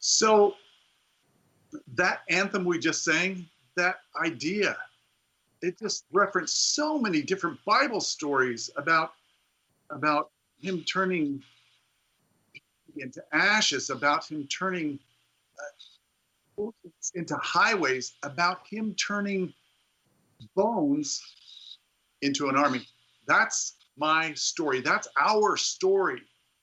So that anthem we just sang, that idea, it just referenced so many different Bible stories about him turning into ashes, about him turning into highways, about him turning bones into an army. That's my story. That's our story.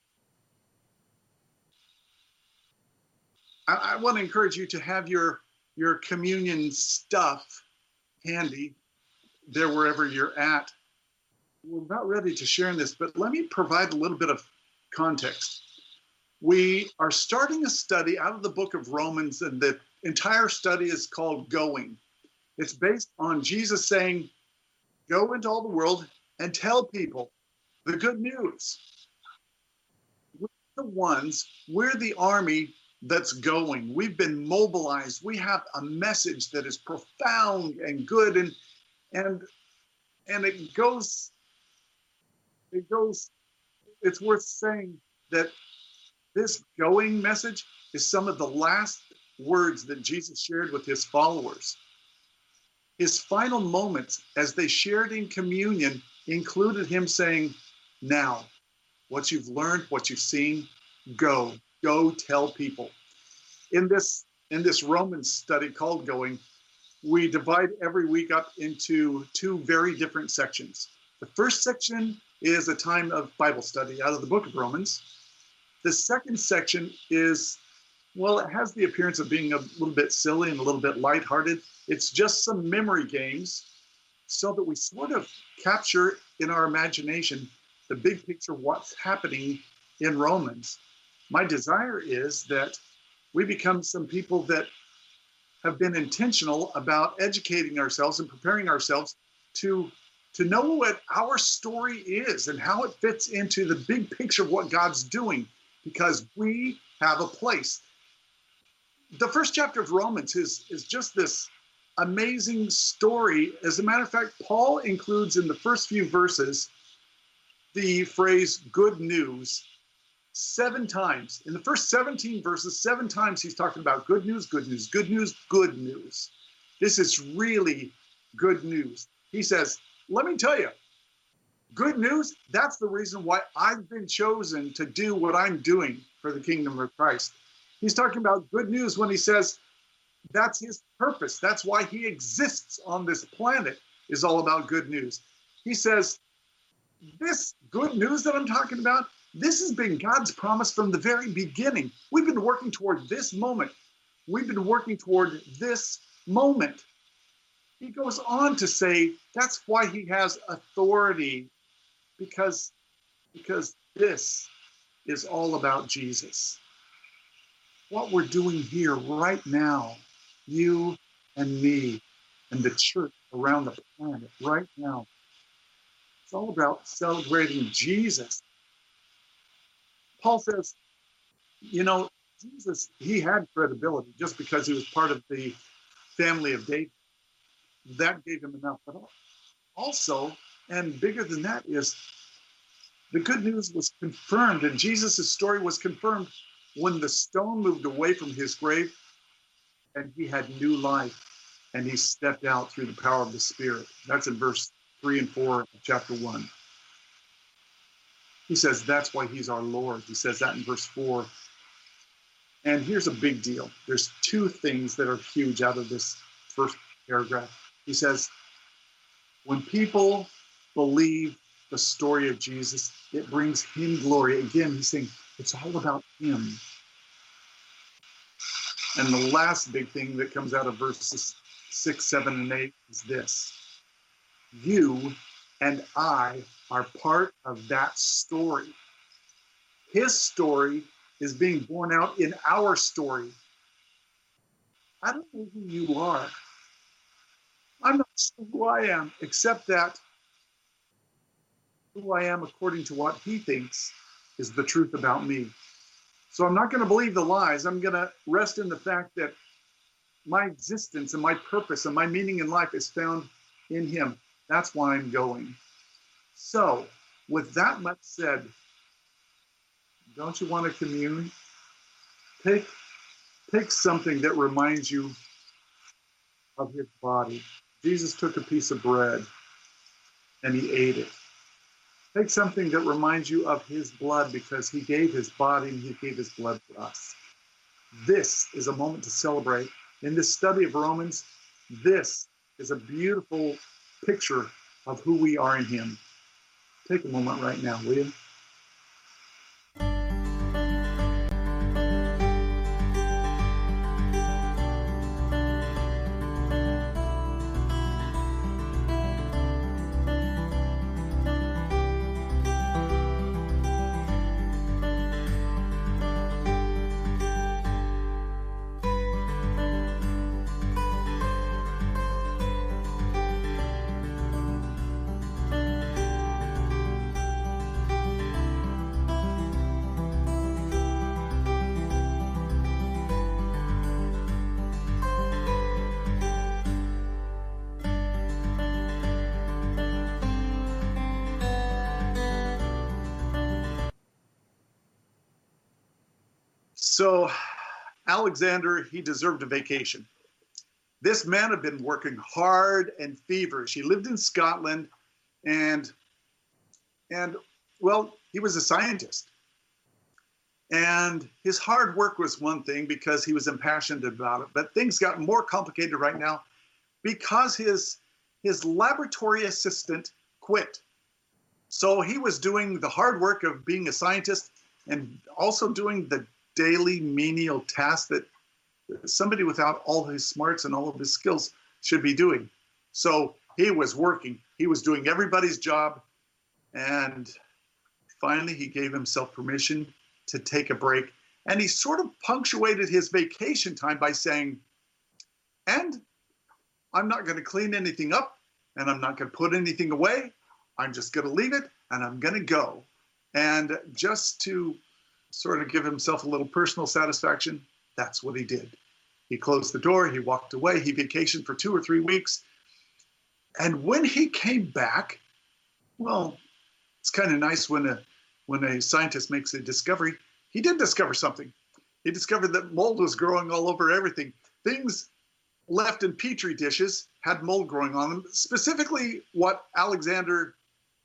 I want to encourage you to have your communion stuff handy there wherever you're at. We're about ready to share in this, but let me provide a little bit of context. We are starting a study out of the book of Romans, and the entire study is called Going. It's based on Jesus saying, go into all the world and tell people the good news. We're the army that's going. We've been mobilized. We have a message that is profound and good, and it goes, it's worth saying that this going message is some of the last words that Jesus shared with his followers. His final moments as they shared in communion included him saying, now, what you've learned, what you've seen, go tell people. In this Romans study called Going, we divide every week up into two very different sections. The first section is a time of Bible study out of the book of Romans. The second section is, well, it has the appearance of being a little bit silly and a little bit lighthearted. It's just some memory games so that we sort of capture in our imagination the big picture of what's happening in Romans. My desire is that we become some people that have been intentional about educating ourselves and preparing ourselves to know what our story is and how it fits into the big picture of what God's doing, because we have a place. The first chapter of Romans is just this amazing story. As a matter of fact, Paul includes in the first few verses the phrase good news 7 times. In the first 17 verses, 7 times he's talking about good news, good news, good news, good news. This is really good news. He says, let me tell you, good news, that's the reason why I've been chosen to do what I'm doing for the kingdom of Christ. He's talking about good news when he says that's his purpose. That's why he exists on this planet, is all about good news. He says, this good news that I'm talking about, this has been God's promise from the very beginning. We've been working toward this moment. We've been working toward this moment. He goes on to say that's why he has authority, because this is all about Jesus. What we're doing here right now, you and me and the church around the planet right now, it's all about celebrating Jesus. Paul says, Jesus, he had credibility just because he was part of the family of David. That gave him enough. But also, and bigger than that, is the good news was confirmed, and Jesus' story was confirmed when the stone moved away from his grave and he had new life and he stepped out through the power of the Spirit. That's in verse 3 and 4 of chapter 1. He says that's why he's our Lord. He says that in verse 4. And here's a big deal. There's 2 things that are huge out of this first paragraph. He says, when people believe the story of Jesus, it brings him glory. Again, he's saying it's all about him. And the last big thing that comes out of verses 6, 7, and 8 is this. You and I are part of that story. His story is being born out in our story. I don't know who you are. I'm not sure who I am, except that who I am according to what he thinks is the truth about me. So I'm not going to believe the lies. I'm going to rest in the fact that my existence and my purpose and my meaning in life is found in him. That's why I'm going. So, with that much said, don't you want to commune? Take Take something that reminds you of his body. Jesus took a piece of bread and he ate it. Take something that reminds you of his blood, because he gave his body and he gave his blood for us. This is a moment to celebrate. In this study of Romans, this is a beautiful picture of who we are in him. Take a moment right now, will you? So Alexander, he deserved a vacation. This man had been working hard and feverish. He lived in Scotland and well, he was a scientist. And his hard work was one thing because he was impassioned about it, but things got more complicated right now because his laboratory assistant quit. So he was doing the hard work of being a scientist and also doing the daily menial tasks that somebody without all his smarts and all of his skills should be doing. So he was working, he was doing everybody's job, and finally he gave himself permission to take a break. And he sort of punctuated his vacation time by saying, and I'm not going to clean anything up, and I'm not going to put anything away. I'm just going to leave it, and I'm going to go. And just to sort of give himself a little personal satisfaction, that's what he did. He closed the door, he walked away, he vacationed for 2 or 3 weeks. And when he came back, well, it's kind of nice when a scientist makes a discovery. He did discover something. He discovered that mold was growing all over everything. Things left in petri dishes had mold growing on them. Specifically, what Alexander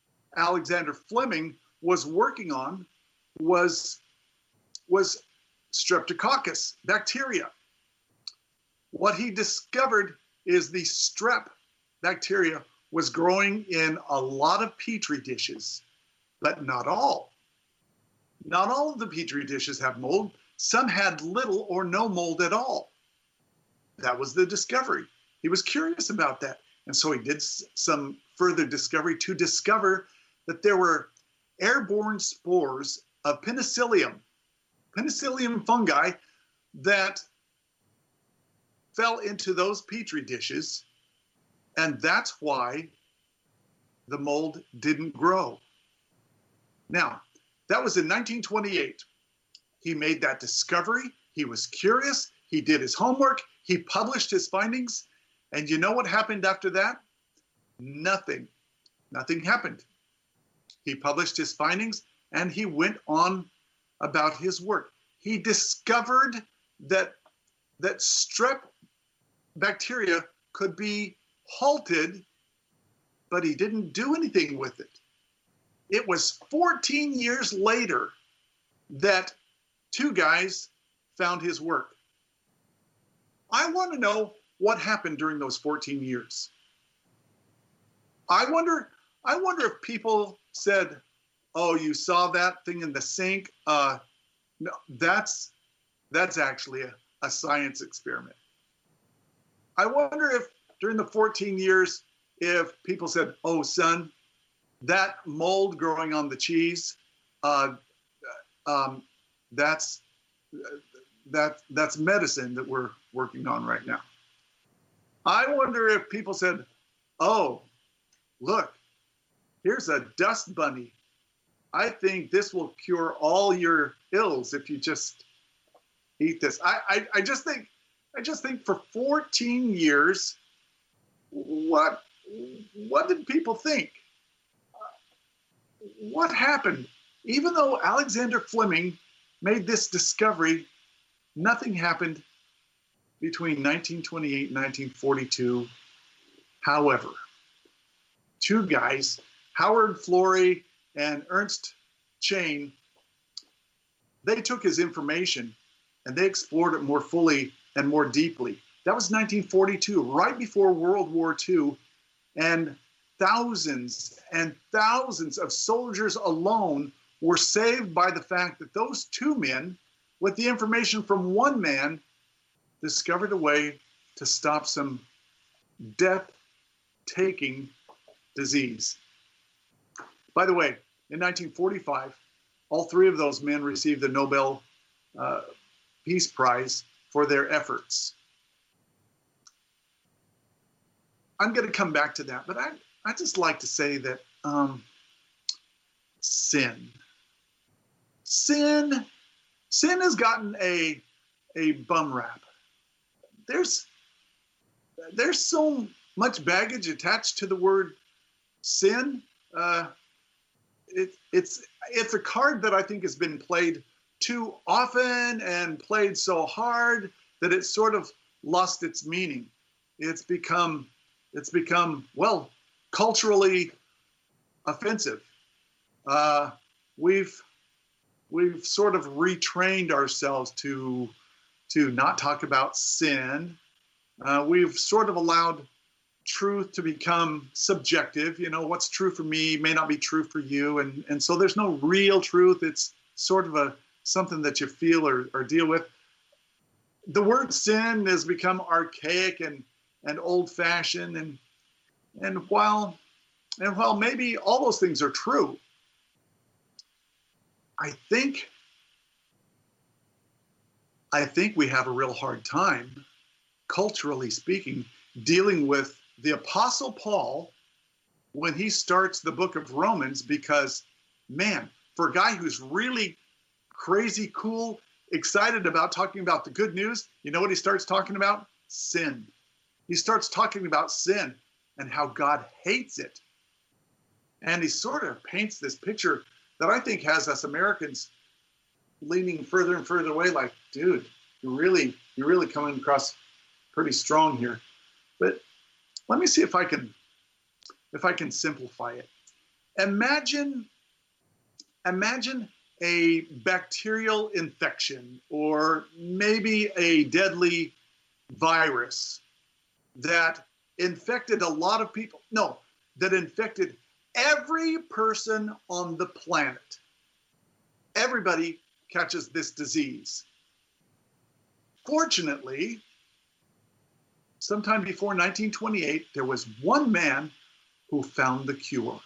Fleming was working on was Streptococcus bacteria. What he discovered is the strep bacteria was growing in a lot of petri dishes, but not all. Not all of the petri dishes have mold. Some had little or no mold at all. That was the discovery. He was curious about that. And so he did some further discovery to discover that there were airborne spores of penicillium fungi that fell into those petri dishes, and that's why the mold didn't grow. Now, that was in 1928. He made that discovery. He was curious. He did his homework. He published his findings. And you know what happened after that? Nothing. Nothing happened. He published his findings and he went on about his work. He discovered that strep bacteria could be halted, but he didn't do anything with it. It was 14 years later that 2 guys found his work. I want to know what happened during those 14 years. I wonder if people said, "Oh, you saw that thing in the sink? No, that's actually a science experiment." I wonder if during the 14 years, if people said, "Oh, son, that mold growing on the cheese, that's medicine that we're working on right now." I wonder if people said, "Oh, look, here's a dust bunny. I think this will cure all your ills if you just eat this." I just think for 14 years, what did people think? What happened? Even though Alexander Fleming made this discovery, nothing happened between 1928 and 1942. However, two guys, Howard Florey and Ernst Chain, they took his information and they explored it more fully and more deeply. That was 1942, right before World War II, and thousands and thousands of soldiers alone were saved by the fact that those two men, with the information from one man, discovered a way to stop some death-taking disease. By the way, in 1945, all three of those men received the Nobel Peace Prize for their efforts. I'm going to come back to that, but I just like to say that sin has gotten a bum rap. There's so much baggage attached to the word sin. It's a card that I think has been played too often and played so hard that it's sort of lost its meaning. It's become, well, culturally offensive. We've sort of retrained ourselves to not talk about sin. We've sort of allowed truth to become subjective. You know, what's true for me may not be true for you. And so there's no real truth. It's sort of something that you feel or deal with. The word sin has become archaic and old-fashioned. And while maybe all those things are true, I think we have a real hard time, culturally speaking, dealing with the Apostle Paul when he starts the book of Romans, because, man, for a guy who's really crazy cool, excited about talking about the good news, you know what he starts talking about? Sin. He starts talking about sin and how God hates it. And he sort of paints this picture that I think has us Americans leaning further and further away, like, dude, you're really coming across pretty strong here. But let me see if I can simplify it. Imagine a bacterial infection, or maybe a deadly virus that infected a lot of people. No, that infected every person on the planet. Everybody catches this disease. Fortunately, sometime before 1928, there was one man who found the cure.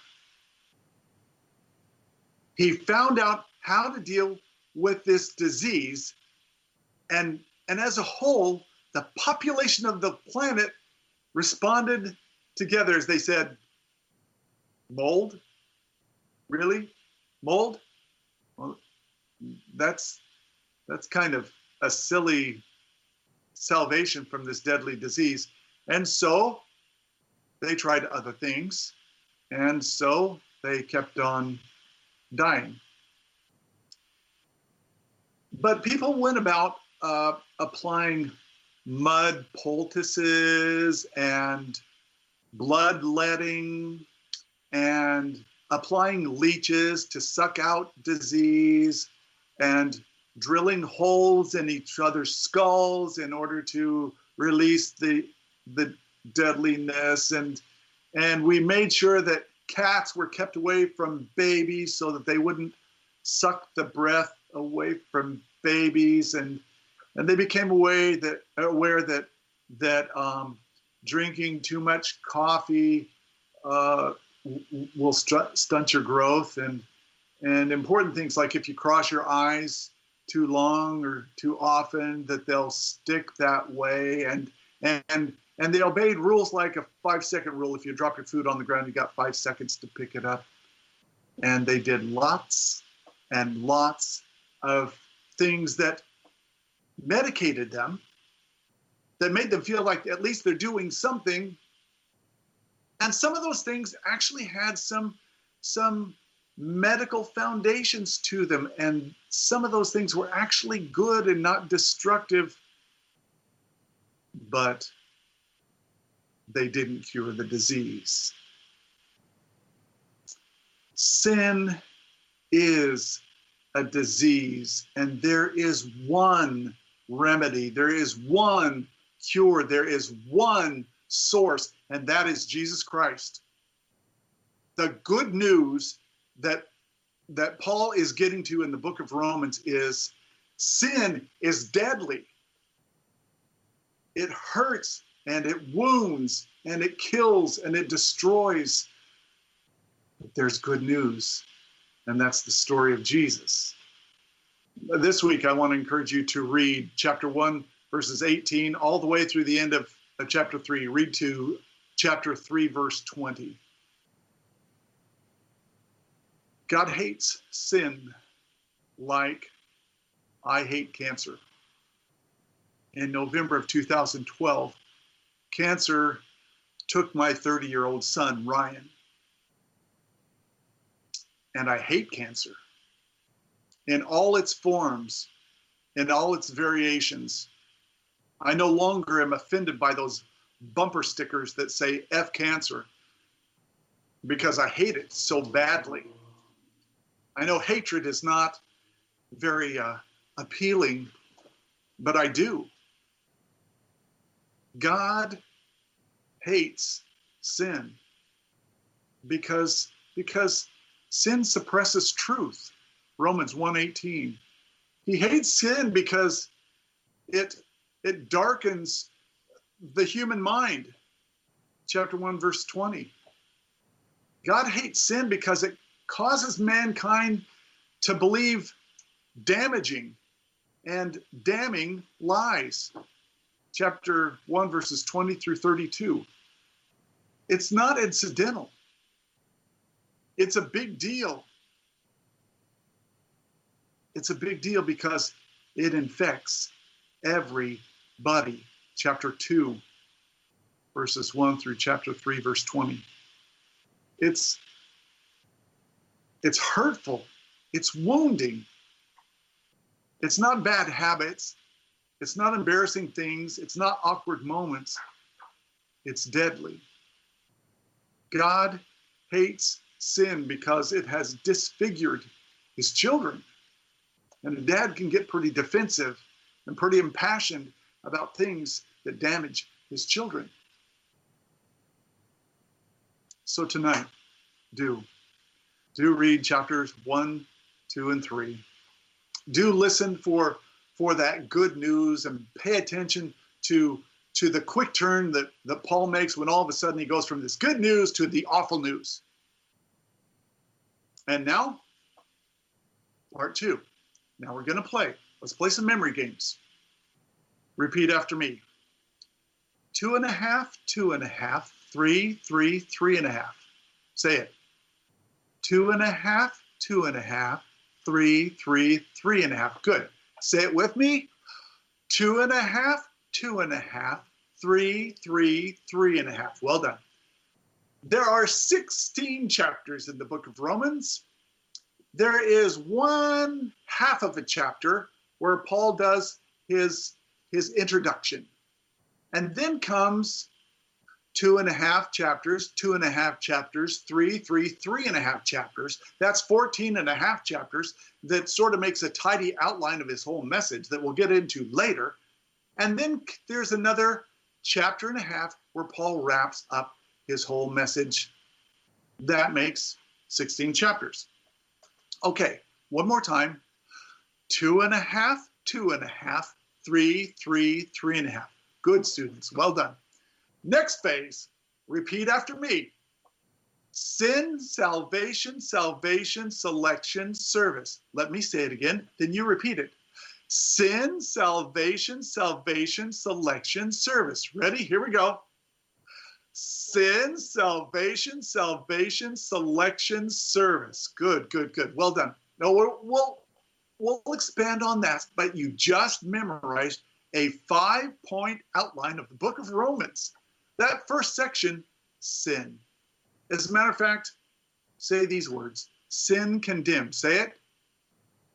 He found out how to deal with this disease, and as a whole, the population of the planet responded together as they said, mold? Really? Mold? Well, that's kind of a silly salvation from this deadly disease. And so they tried other things, and so they kept on dying. But people went about applying mud poultices and bloodletting and applying leeches to suck out disease and drilling holes in each other's skulls in order to release the deadliness. And we made sure that cats were kept away from babies so that they wouldn't suck the breath away from babies. And they became aware that drinking too much coffee will stunt your growth, and important things like if you cross your eyes too long or too often, that they'll stick that way. And they obeyed rules like a 5-second rule. If you drop your food on the ground, you got 5 seconds to pick it up. And they did lots and lots of things that medicated them, that made them feel like at least they're doing something. And some of those things actually had some medical foundations to them. And some of those things were actually good and not destructive. but they didn't cure the disease. Sin is a disease, and there is one remedy, there is one cure, there is one source, and that is Jesus Christ. The good news that Paul is getting to in the book of Romans is sin is deadly. It hurts and it wounds and it kills and it destroys. But there's good news, and that's the story of Jesus. This week, I want to encourage you to read chapter 1, verses 18, all the way through the end of chapter 3. Read to chapter 3, verse 20. God hates sin like I hate cancer. In November of 2012, cancer took my 30-year-old son, Ryan. And I hate cancer in all its forms, in all its variations. I no longer am offended by those bumper stickers that say F cancer because I hate it so badly. I know hatred is not very appealing, but I do. God hates sin because sin suppresses truth. Romans 1:18. He hates sin because it darkens the human mind. Chapter 1, verse 20. God hates sin because it causes mankind to believe damaging and damning lies. Chapter 1, verses 20 through 32. It's not incidental. It's a big deal. It's a big deal because it infects everybody. Chapter 2, verses 1 through chapter 3, verse 20. It's hurtful. It's wounding. It's not bad habits. It's not embarrassing things. It's not awkward moments. It's deadly. God hates sin because it has disfigured his children. And a dad can get pretty defensive and pretty impassioned about things that damage his children. So tonight, do read chapters 1, 2, and 3. Do listen for that good news and pay attention to the quick turn that Paul makes when all of a sudden he goes from this good news to the awful news. And now, part 2. Now we're going to play. Let's play some memory games. Repeat after me. 2.5, 2.5, 3, 3, 3.5. Say it. 2.5, 2.5, 3, 3, 3.5. Good. Say it with me. 2.5, 2.5, 3, 3, 3.5. Well done. There are 16 chapters in the book of Romans. There is 1/2 of a chapter where Paul does his introduction. And then comes 2.5 chapters, 2.5 chapters, 3, 3.5 chapters. That's 14.5 chapters that sort of makes a tidy outline of his whole message that we'll get into later. And then there's another 1.5 chapters where Paul wraps up his whole message. That makes 16 chapters. Okay, one more time. 2.5, 2.5, 3, 3.5. Good, students, well done. Next phase, repeat after me. Sin, salvation, salvation, selection, service. Let me say it again, then you repeat it. Sin, salvation, salvation, selection, service. Ready? Here we go. Sin, salvation, salvation, selection, service. Good, good, good. Well done. Now we'll expand on that, but you just memorized a 5-point outline of the book of Romans. That first section, sin. As a matter of fact, say these words. Sin condemned. Say it.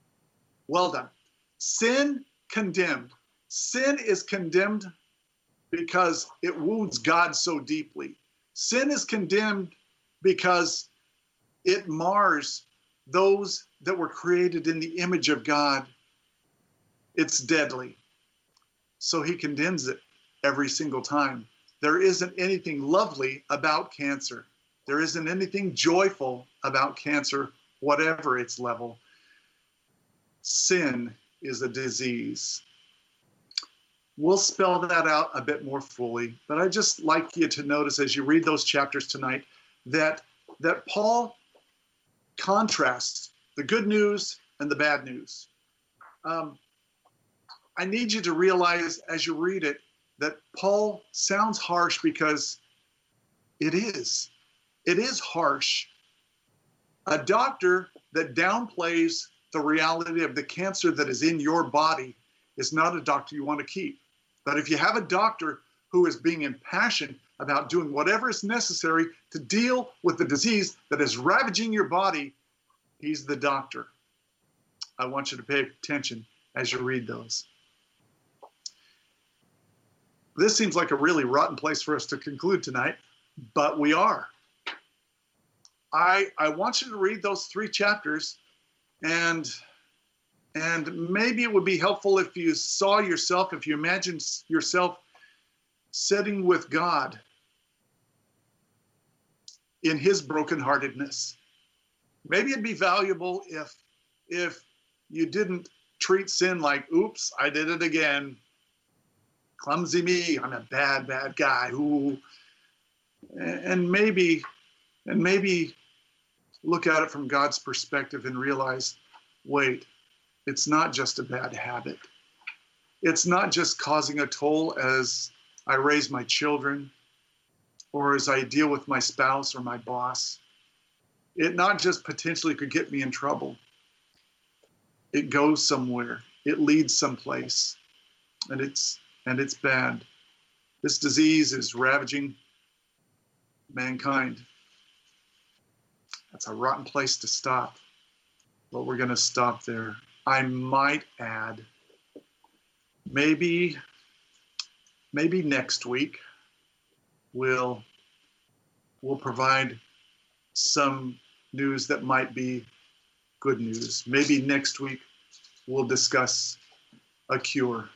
Well done. Sin condemned. Sin is condemned because it wounds God so deeply. Sin is condemned because it mars those that were created in the image of God. It's deadly. So he condemns it every single time. There isn't anything lovely about cancer. There isn't anything joyful about cancer, whatever its level. Sin is a disease. We'll spell that out a bit more fully, but I'd just like you to notice as you read those chapters tonight that Paul contrasts the good news and the bad news. I need you to realize as you read it that Paul sounds harsh because it is. It is harsh. A doctor that downplays the reality of the cancer that is in your body is not a doctor you want to keep. But if you have a doctor who is being impassioned about doing whatever is necessary to deal with the disease that is ravaging your body, he's the doctor. I want you to pay attention as you read those. This seems like a really rotten place for us to conclude tonight, but we are. I want you to read those 3 chapters, and maybe it would be helpful if you saw yourself, if you imagined yourself sitting with God in his brokenheartedness. Maybe it'd be valuable if you didn't treat sin like, oops, I did it again. Clumsy me, I'm a bad guy. Ooh. And maybe look at it from God's perspective and realize, wait, it's not just a bad habit. It's not just causing a toll as I raise my children or as I deal with my spouse or my boss. It not just potentially could get me in trouble. It goes somewhere. It leads someplace. And it's bad. This disease is ravaging mankind. That's a rotten place to stop. But we're going to stop there. I might add, maybe next week we'll provide some news that might be good news. Maybe next week we'll discuss a cure.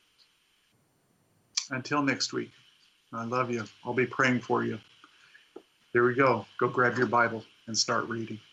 Until next week, I love you. I'll be praying for you. Here we go. Go grab your Bible and start reading.